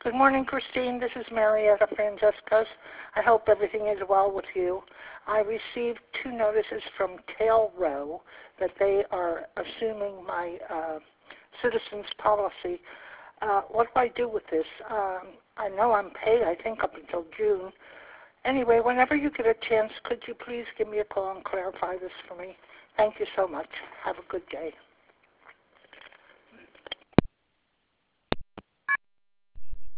Good morning, Christine. This is Marietta Francescos. I hope everything is well with you. I received 2 notices from Tail Row that they are assuming my citizens policy. What do I do with this? I know I'm paid, I think, up until June. Anyway, whenever you get a chance, could you please give me a call and clarify this for me? Thank you so much. Have a good day.